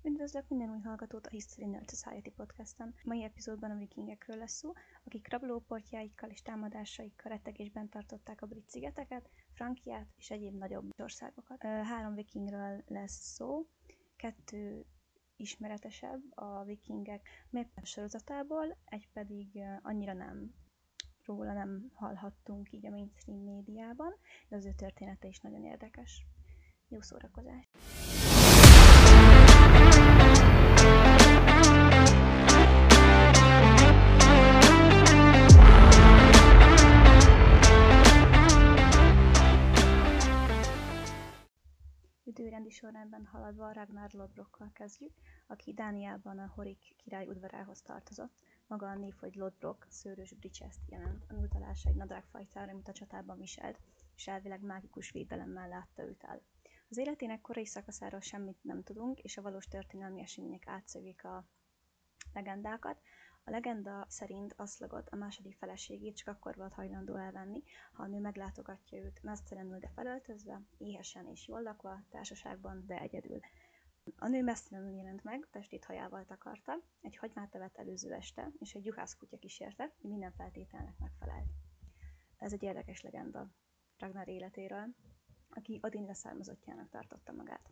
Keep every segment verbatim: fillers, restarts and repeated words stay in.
Üdvözlök minden új hallgatót a History Nerd Society podcasten. A mai epizódban a vikingekről lesz szó, akik rablóportjaikkal és támadásaikkal rettegésben tartották a brit szigeteket, Frankiát és egyéb nagyobb országokat. Három vikingről lesz szó, kettő ismeretesebb a vikingek mérpár sorozatából, egy pedig annyira nem róla nem hallhattunk így a mainstream médiában, de az ő története is nagyon érdekes. Jó szórakozás! Időrendi sorrendben haladva Ragnar Lodbrokkal kezdjük, aki Dániában a Horik király udvarához tartozott. Maga a név, hogy Lodbrok, szőrös bricseszt jelent. A nyújtalása egy nadrágfajtára, amit a csatában viselt, és elvileg mágikus védelemmel látta őt el. Az életének korai szakaszáról semmit nem tudunk, és a valós történelmi események átszögik a legendákat. A legenda szerint Aszlagot, a második feleségét csak akkor volt hajlandó elvenni, ha a nő meglátogatja őt meztelenül, de felöltözve, éhesen és jól lakva, társaságban, de egyedül. A nő meztelenül jelent meg, testét hajával takarta, egy hagymát evett előző este, és egy juhászkutya kísérte, hogy minden feltételnek megfelelt. Ez egy érdekes legenda Ragnar életéről, aki Odin leszármazottjának tartotta magát.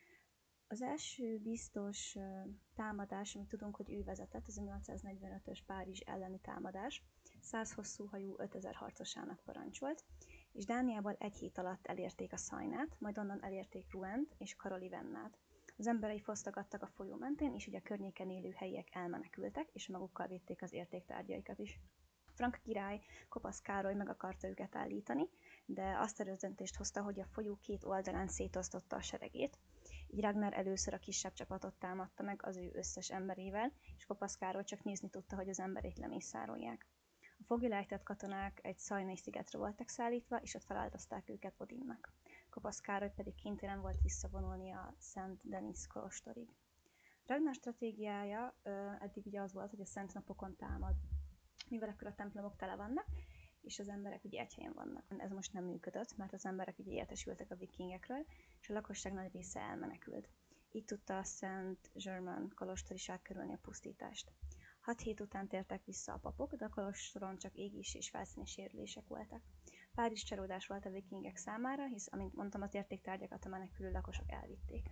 Az első biztos uh, támadás, amit tudunk, hogy ő vezetett, az a nyolcszáznegyvenötös Párizs elleni támadás, száz hosszúhajú ötezer harcosának parancsolt, és Dániából egy hét alatt elérték a Szajnát, majd onnan elérték Rouen-t és Karoli Vennát. Az emberei fosztogattak a folyó mentén, és ugye a környéken élő helyiek elmenekültek, és magukkal vitték az értéktárgyaikat is. Frank király, Kopasz Károly meg akarta őket állítani, de azt a döntést hozta, hogy a folyó két oldalán szétosztotta a seregét. Így Ragnar először a kisebb csapatot támadta meg az ő összes emberével, és Kopasz Károly csak nézni tudta, hogy az emberét lemészárolják. A foglyulejtett katonák egy szajnai szigetre voltak szállítva, és ott feláldozták őket Odinnak. Kopasz Károly pedig kénytelen volt visszavonulni a Szent Denis kolostorig. Ragnar stratégiája ö, eddig ugye az volt, hogy a szent napokon támad, mivel akkor a templomok tele vannak, és az emberek ugye egy helyen vannak. Ez most nem működött, mert az emberek ugye értesültek a vikingekről, és a lakosság nagy része elmenekült. Így tudta a Szent Germain kolostor is átkerülni a pusztítást. Hat hét után tértek vissza a papok, de a kolostoron csak égés és felszíni sérülések voltak. Párizs csalódás volt a vikingek számára, hisz, amint mondtam, az értéktárgyakat a menekülő lakosok elvitték.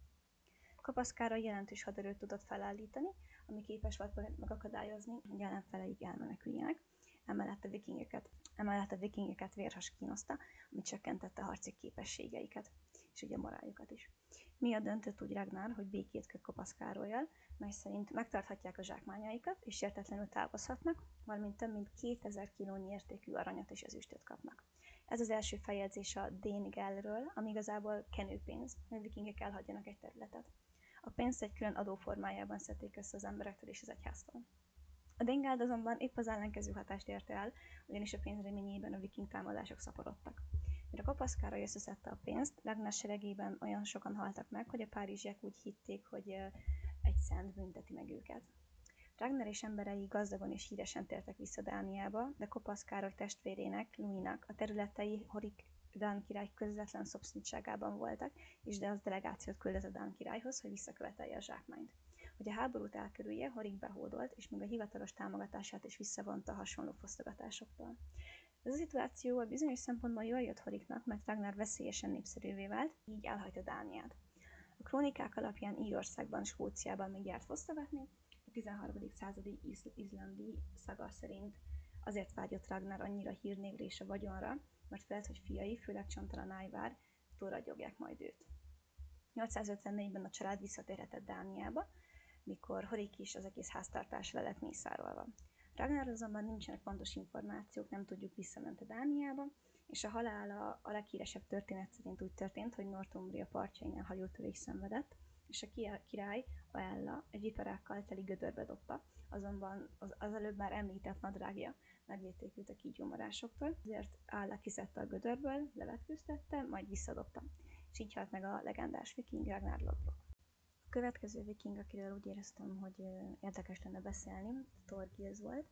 Kopasz Károly jelentős haderőt tudott felállítani, ami képes volt megakadályozni, hogy ellenfeleik elmeneküljenek. Emellett a vikingeket, emellett a vikingeket vérhas kínoszta, ami csökkentette a harci képességeiket, és ugye a moráljukat is. Miatt döntött úgy Ragnar, hogy békét köt Kopasz Károllyal, mely szerint megtarthatják a zsákmányaikat, és sértetlenül távozhatnak, valamint több mint kétezer kilónyi értékű aranyat és ezüstöt kapnak. Ez az első feljegyzés a Déngelről, ami igazából kenőpénz, hogy a vikingek elhagyjanak egy területet. A pénzt egy külön adóformájában szedték össze az emberektől és az egyháztól. A Déngeld azonban épp az ellenkező hatást érte el, ugyanis a pénz reményében a viking támadások szaporodtak. Mire Kopasz Károly összeszedte a pénzt, Ragnar seregében olyan sokan haltak meg, hogy a párizsiek úgy hitték, hogy egy szent bünteti meg őket. Ragnar és emberei gazdagon és híresen tértek vissza Dániába, de Kopasz Károly testvérének, Louisnak a területei Horik dán király közvetlen szomszédságában voltak, és de az delegációt küldött a dán királyhoz, hogy visszakövetelje a zsákmányt. Hogy a háborút elkerülje, Horik behódolt, és még a hivatalos támogatását is visszavonta a hasonló fosztogatásoktól. Ez a szituáció a bizonyos szempontból jól jött Horiknak, mert Ragnar veszélyesen népszerűvé vált, így elhagyta Dániát. A krónikák alapján Írországban, Skóciában még járt fosztogatni, a tizenharmadik századi izl- izlandi szaga szerint azért vágyott Ragnar annyira hírnévre és a vagyonra, mert félt, hogy fiai, főleg Csontalan Ájvár, túlragyogják majd őt. nyolcszázötvennégyben a család visszatérhetett Dániába, mikor Horik is az egész háztartás le lett mészárolva. Ragnar azonban nincsenek pontos információk, nem tudjuk, visszament a Dániába, és a halála a leghíresebb történet szerint úgy történt, hogy Northumbria partjainál hajótörés szenvedett, és a király, Aella, egy viperákkal teli gödörbe dobta, azonban az, az előbb már említett nadrágja megvédték őt a kígyómarásoktól, ezért Aella kiszedte a gödörből, levetkőztette, majd visszadobta, és így halt meg a legendás viking Ragnar Lodbrok. A következő viking, akiről úgy éreztem, hogy érdekes lenne beszélni, Thorgils volt,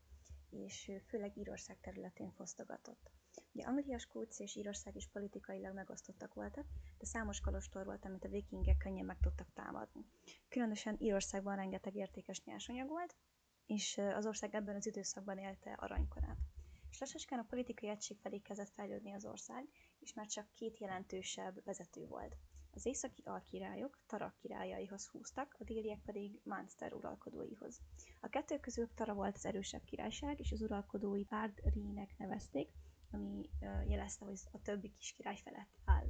és főleg Írország területén fosztogatott. Ugye Anglia, Skócia és Írország is politikailag megosztottak voltak, de számos kolostor volt, amit a vikingek könnyen meg tudtak támadni. különösen Írországban rengeteg értékes nyersanyag volt, és az ország ebben az időszakban élte aranykorát. És lassacskán a politikai egység felé kezdett fejlődni az ország, és már csak két jelentősebb vezető volt. Az északi alkirályok Tara királyaihoz húztak, a déliek pedig Munster uralkodóihoz. A kettő közül Tara volt az erősebb királyság, és az uralkodói Ard Rínek nevezték, ami jelezte, hogy a többi kis király felett áll.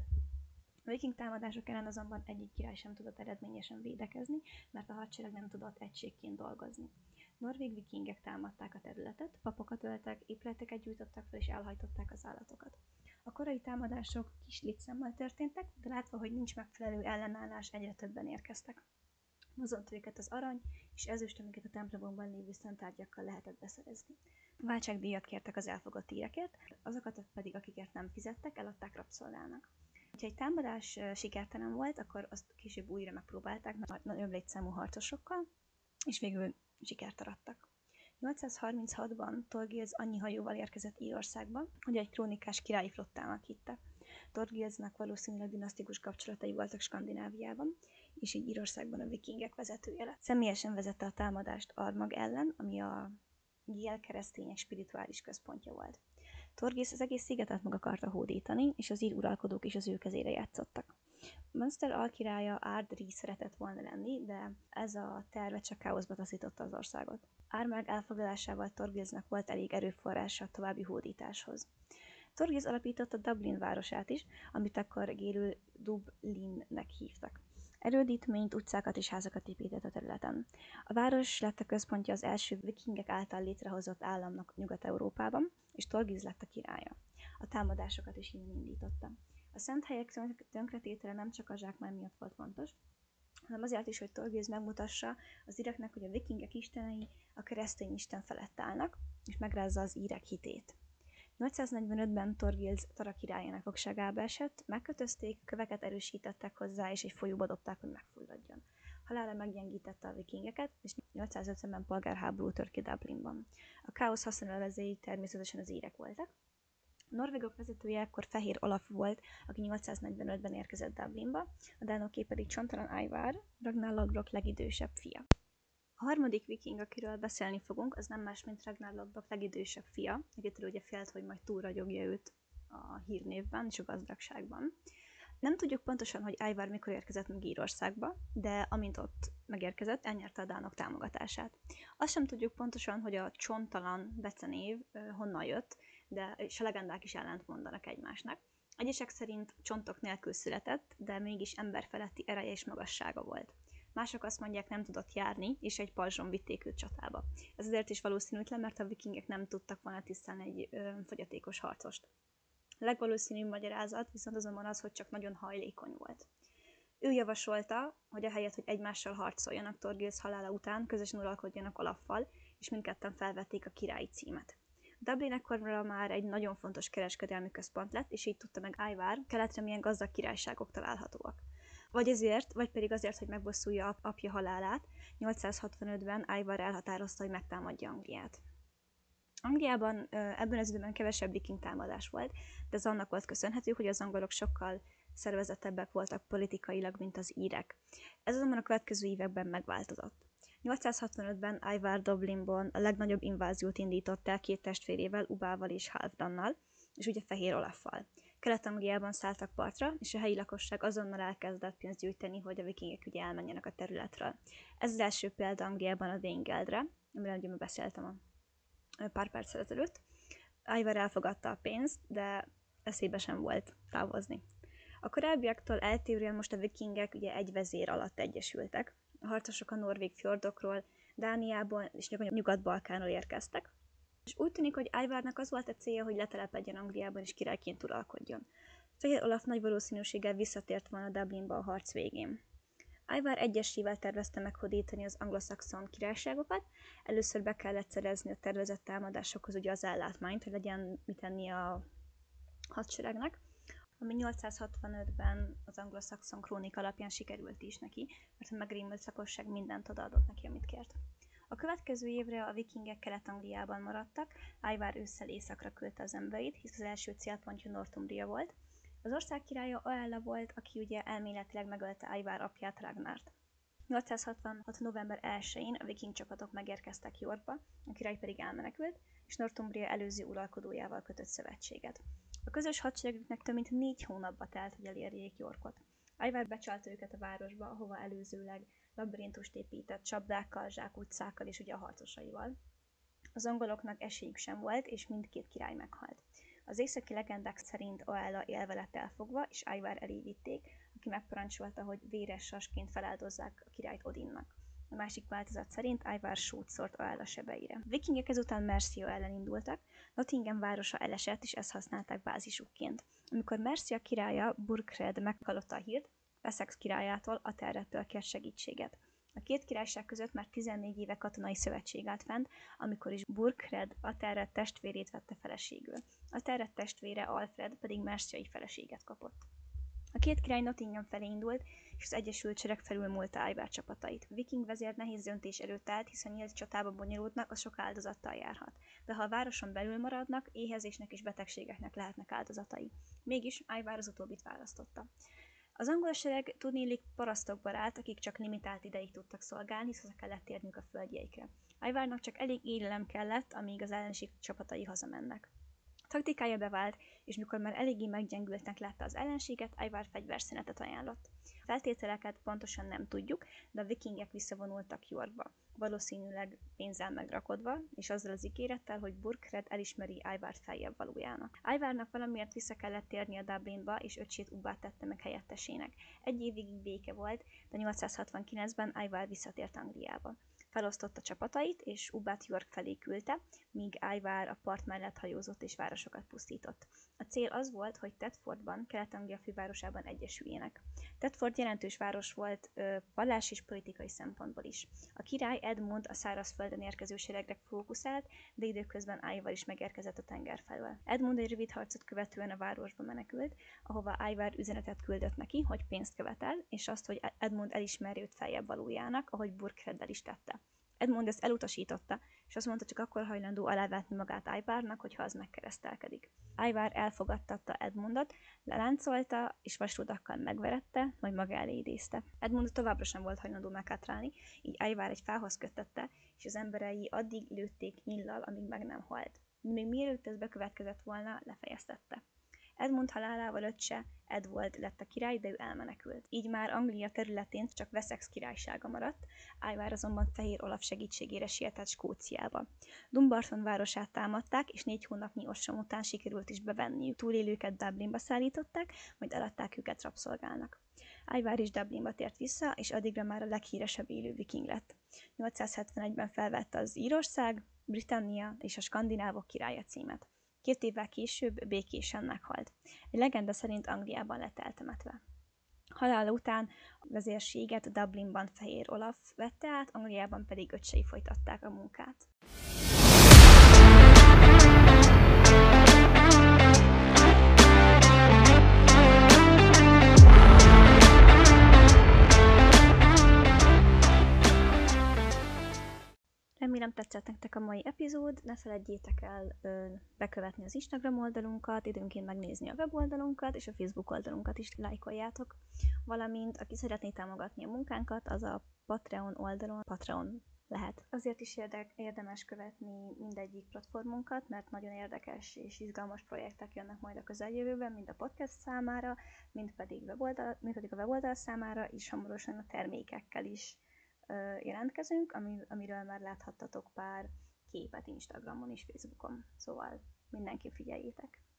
A viking támadások ellen azonban egyik király sem tudott eredményesen védekezni, mert a hadsereg nem tudott egységként dolgozni. Norvég vikingek támadták a területet, papokat öltek, épületeket gyújtottak fel és elhajtották az állatokat. A korai támadások kis létszámmal történtek, de látva, hogy nincs megfelelő ellenállás, egyre többen érkeztek. Mozott őket az arany és ezüst, amiket a templomokban lévő szenttárgyakkal lehetett beszerezni. Váltságdíjat kértek az elfogott írekért, azokat pedig, akikért nem fizettek, eladták rabszolgának. Ha egy támadás sikertelen volt, akkor azt később újra megpróbálták nagyobb létszámú harcosokkal, és végül sikert arattak. nyolcszázharminchatban Thorgils annyi hajóval érkezett Írországba, hogy egy krónikás királyi flottának hitte. Thorgilsnak valószínűleg dinasztikus kapcsolatai voltak Skandináviában, és így Írországban a vikingek vezetője lett. Személyesen vezette a támadást Armagh ellen, ami a gél keresztények spirituális központja volt. Thorgils az egész szigetet meg akarta hódítani, és az ír uralkodók is az ő kezére játszottak. Munster alkirálya Ard Rí szeretett volna lenni, de ez a terve csak káoszba taszította az országot. Armagh elfoglalásával Thorgilsnak volt elég erőforrása a további hódításhoz. Thorgils alapította Dublin városát is, amit akkor gélül Dublinnek hívtak. Erődítményt, utcákat és házakat épített a területen. A város lett a központja az első vikingek által létrehozott államnak Nyugat-Európában, és Thorgils lett a királya. A támadásokat is innen indította. A szent helyek tönkretétele nem csak a zsákmány miatt volt fontos, hanem azért is, hogy Thorgils megmutassa az íreknek, hogy a vikingek istenei a keresztény isten felett állnak, és megrázza az írek hitét. nyolcszáznegyvenötben Thorgils Tara királyának fogságába esett, megkötözték, köveket erősítettek hozzá, és egy folyóba dobták, hogy megfulladjon. Halála meggyengítette a vikingeket, és nyolcszázötvenben polgárháború tört ki Dublinban. A káosz haszonélvezői természetesen az írek voltak. A norvégok vezetője ekkor Fehér Olaf volt, aki nyolcszáznegyvenötben érkezett Dublinba, a dánoké pedig csontalan Ivar, Ragnar Lodbrok legidősebb fia. A harmadik viking, akiről beszélni fogunk, az nem más, mint Ragnar Lodbrok legidősebb fia, akitől ugye félt, hogy majd túlragyogja őt a hírnévben és a gazdagságban. Nem tudjuk pontosan, hogy Ivar mikor érkezett meg Írországba, de amint ott megérkezett, elnyerte a dánok támogatását. Azt sem tudjuk pontosan, hogy a csontalan becenév honnan jött, de és a legendák is ellent mondanak egymásnak. Egyesek szerint csontok nélkül született, de mégis emberfeletti ereje és magassága volt. Mások azt mondják, nem tudott járni, és egy pajzson vitték őt csatába. Ez azért is valószínűtlen, mert a vikingek nem tudtak volna tisztelni egy ö, fogyatékos harcost. A legvalószínűbb magyarázat viszont azonban az, hogy csak nagyon hajlékony volt. Ő javasolta, hogy ahelyett, hogy egymással harcoljanak Thorgils halála után, közösen uralkodjanak Olaffal, és mindketten felvették a királyi címet. Dublin ekkorra már egy nagyon fontos kereskedelmi központ lett, és így tudta meg Ivar, keletre milyen gazdag királyságok találhatóak. Vagy ezért, vagy pedig azért, hogy megbosszulja apja halálát, nyolcszázhatvanötben Ivar elhatározta, hogy megtámadja Angliát. Angliában ebben az időben kevesebb viking támadás volt, de ez annak volt köszönhető, hogy az angolok sokkal szervezettebbek voltak politikailag, mint az írek. Ez azonban a következő években megváltozott. nyolcszázhatvanötben Ivar Dublinban a legnagyobb inváziót indított el két testvérével, Ubával és Halfdannal, és ugye Fehér Olaffal. Kelet-Angliában szálltak partra, és a helyi lakosság azonnal elkezdett pénzt gyűjteni, hogy a vikingek ugye elmenjenek a területről. Ez az első példa Angliában a Wayngeldre, amiről ugye beszéltem a pár perccel ezelőtt. Ivar elfogadta a pénzt, de eszébe sem volt távozni. A korábbiaktól eltérően most a vikingek ugye egy vezér alatt egyesültek. A harcosok a norvég fjordokról, Dániából és Nyugat-Balkánról érkeztek. És úgy tűnik, hogy Ivarnak az volt a célja, hogy letelepedjen Angliában és királyként uralkodjon. Fehér Olaf nagy valószínűséggel visszatért volna Dublinba a harc végén. Ivar egyesével tervezte meghódítani az anglosaxon királyságokat, először be kellett szerezni a tervezett támadásokhoz ugye az ellátmányt, hogy legyen mit tenni a hadseregnek, ami nyolcszázhatvanötben az anglosaxon krónika alapján sikerült is neki, mert a megrémült lakosság mindent odaadott neki, amit kért. A következő évre a vikingek Kelet-Angliában maradtak, Ivar ősszel északra küldte az embereit, hisz az első célpontja Northumbria volt. Az ország királya Aella volt, aki ugye elméletileg megölte Ivar apját, Ragnart. nyolcszázhatvanhat. november elsején a viking csapatok megérkeztek Yorkba, a király pedig elmenekült, és Northumbria előző uralkodójával kötött szövetséget. A közös hadseregüknek több mint négy hónapba telt, hogy elérjék Yorkot. Ivar becsalta őket a városba, ahova előzőleg labirintust épített csapdákkal, zsákutcákkal és ugye a harcosaival. Az angoloknak esélyük sem volt, és mindkét király meghalt. Az északi legendák szerint Oella élve lett elfogva, és Ivar elé vitték, aki megparancsolta, hogy véres sasként feláldozzák a királyt Odinnak. A másik változat szerint Ivar sót szórt Oella sebeire. A vikingek ezután Mercia ellen indultak, Nottingham városa elesett, és ezt használták bázisukként. Amikor Mercia királya Burkred meghallotta a hírt, Wessex királyától, Athelredtől kért segítséget. A két királyság között már tizennégy éve katonai szövetség állt fent, amikor is Burkred Athelred testvérét vette feleségül. Athelred testvére Alfred pedig merciai feleséget kapott. A két király Nottingham felé indult, és az egyesült sereg felülmúlta Ivar csapatait. A viking vezér nehéz döntés előtt állt, hiszen nyílt csatába bonyolódnak, az sok áldozattal járhat. De ha a városon belül maradnak, éhezésnek és betegségeknek lehetnek áldozatai. Mégis Ivar az utóbbit választotta. Az angol sereg tudniillik parasztokból állt, akik csak limitált ideig tudtak szolgálni, szóval kellett térniük a földjeikre. Ivarnak csak elég élelem kellett, amíg az ellenség csapatai hazamennek. A taktikája bevált, és mikor már eléggé meggyengültnek látta az ellenséget, Ivar fegyverszünetet ajánlott. A feltételeket pontosan nem tudjuk, de a vikingek visszavonultak Yorkba, valószínűleg pénzzel megrakodva, és azzal az ígérettel, hogy Burkred elismeri Ivart feljebb valójának. Ivarnak valamiért vissza kellett térni a Dublinba, és öcsét Ubbát tette meg helyettesének. Egy évig béke volt, de nyolcszázhatvankilencben Ivar visszatért Angliába. Felosztotta csapatait, és Ubbát York felé küldte, míg Ivar a part mellett hajózott és városokat pusztított. A cél az volt, hogy Thetfordban, Kelet-Anglia fővárosában egyesüljenek. Thetford jelentős város volt ö, vallás és politikai szempontból is. A király Edmund a szárazföldön érkező seregre fókuszált, de időközben Ivar is megérkezett a tenger felől. Edmund egy rövid harcot követően a városba menekült, ahova Ivar üzenetet küldött neki, hogy pénzt követel, és azt, hogy Edmund elismeri őt feljebb valójának, ahogy Burkreddel is tette. Edmund ezt elutasította, és azt mondta, csak akkor hajlandó alávetni magát Ivarnak, hogyha az megkeresztelkedik. Ivar elfogadtatta Edmundot, leláncolta, és vasrudakkal megverette, majd maga elé idézte. Edmund továbbra sem volt hajlandó meghátrálni, így Ivar egy fához kötötte, és az emberei addig lőtték nyillal, amíg meg nem halt. Még mielőtt ez bekövetkezett volna, lefejeztette. Edmund halálával öccse Edward lett a király, de ő elmenekült. Így már Anglia területén csak Wessex királysága maradt, Ivar azonban Fehér Olaf segítségére sietett Skóciába. Dumbarton városát támadták, és négy hónapnyi ostrom után sikerült is bevenniük. Túlélőket Dublinba szállították, majd eladták őket rabszolgának. Ivar is Dublinba tért vissza, és addigra már a leghíresebb élő viking lett. nyolcszázhetvenegyben felvette az Írország, Britannia és a Skandinávok királya címet. Két évvel később békésen meghalt. Egy legenda szerint Angliában lett eltemetve. Halála után a vezérséget Dublinban Fehér Olaf vette át, Angliában pedig öccsei folytatták a munkát. Remélem tetszett nektek a mai epizód, ne feledjétek el ö, bekövetni az Instagram oldalunkat, időnként megnézni a weboldalunkat, és a Facebook oldalunkat is lájkoljátok. Valamint, aki szeretné támogatni a munkánkat, az a Patreon oldalon Patreon lehet. Azért is érdek, érdemes követni mindegyik platformunkat, mert nagyon érdekes és izgalmas projektek jönnek majd a közeljövőben, mind a podcast számára, mind pedig, weboldal, mind pedig a weboldal számára, és hamarosan a termékekkel is jelentkezünk, ami, amiről már láthattatok pár képet Instagramon és Facebookon. Szóval mindenki figyeljétek!